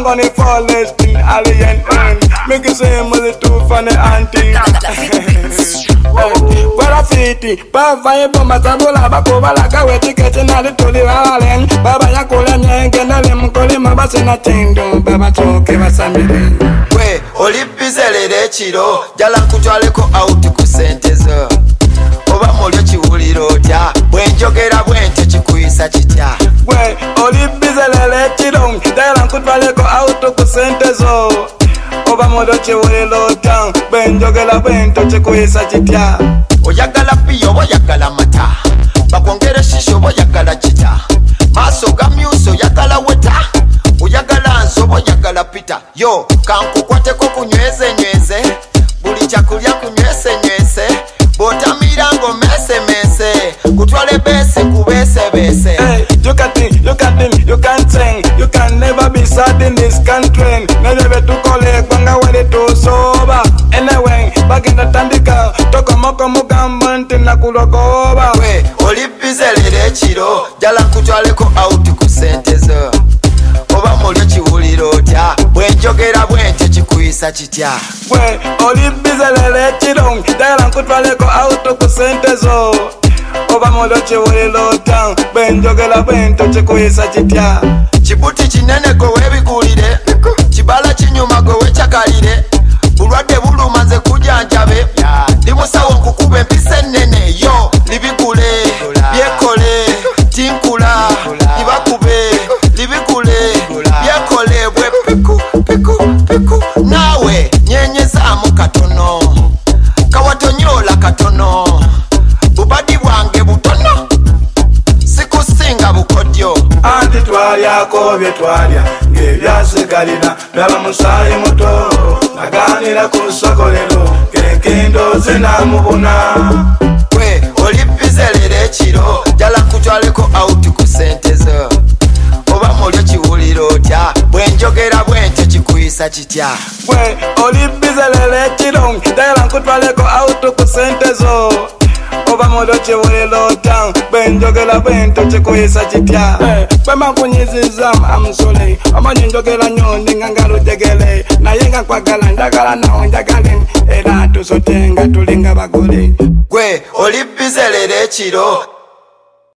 on the forest in alien make you say mother too funny auntie. Parafiti, pavaye bomba tabula bakoba la kawe tiketi na lituli walen. Baba yakule nyenge na lemkole mabase na tendo. Baba toke basamire. We, olipizelere chiro, jala kutwaleko out kusentezo. Oba mulyo chiwuliro tya, bwenjogera bwente chikuyisa chitya. We, olipizelere chiro, jala kutwaleko out kusentezo. Oba mulyo chiwuliro tya, bwenjogera bwente chikuyisa chitya. Oyagala piyo oyagala mata, bakwongere shisho oyagala chita. Maso gamyuso oyagala weta, oyagala nsobo oyagala pita. Yo, kankukwateko kunyweze nyweze, buli chakulya kunywese nywese. Bota mirango mese mese, kutwale bese kubese bese. Hey, you can think, you can think, you can sing, you can never be sad in this country. Never to collect banga when it to sober. Anyway, back in the tandika, tokomoko mugambanti na kulokoba. We, olipizelere chiro, jala kutwaleko out kusentezo. Oba mulyo chiwuliro tya, bwenjogera bwente chikuyisa chitya. We, olipizelere chiro, jala kutwaleko out kusentezo. Oba mulyo chiwuliro tya, bwenjogera bwente chikuyisa chitya. Chibuti chinene go webigulire, chibala chinyuma go wechakalire. Bulwadde bulumaze kujanjabe, ndi musawo nkukube mpise nene. Yo, libigule, byekole, tinkula, libakube, libigule, byekole, bwe piku, piku, piku. Nawe, nyenyezaamu katono, kawatonyola katono, bubadi bwange butono, sikusinga bukodyo. Anti twalyako bye twalya, ng'ebyasigalira byaba musaayi muto. Naganira ku ssokolero, kenkendo zinamubuna. We, olipizelere chiro, jala kutwaleko out kusentezo. Oba mulyo chiwuliro tya, bwenjogera bwente chikuyisa chitya. We, olipizelere chiro, jala kutwaleko out kusentezo. Oba mulyo chiwuliro tya, bwenjogera bwente chikuyisa chitya. Bwema kunyiziza amusole, omanyi njogera nnyo nga ngalujegere. Naye nga nkwagala njagala nawe njagale, era tusote nga tulinga bagole. Gwe, olipizelere chiro,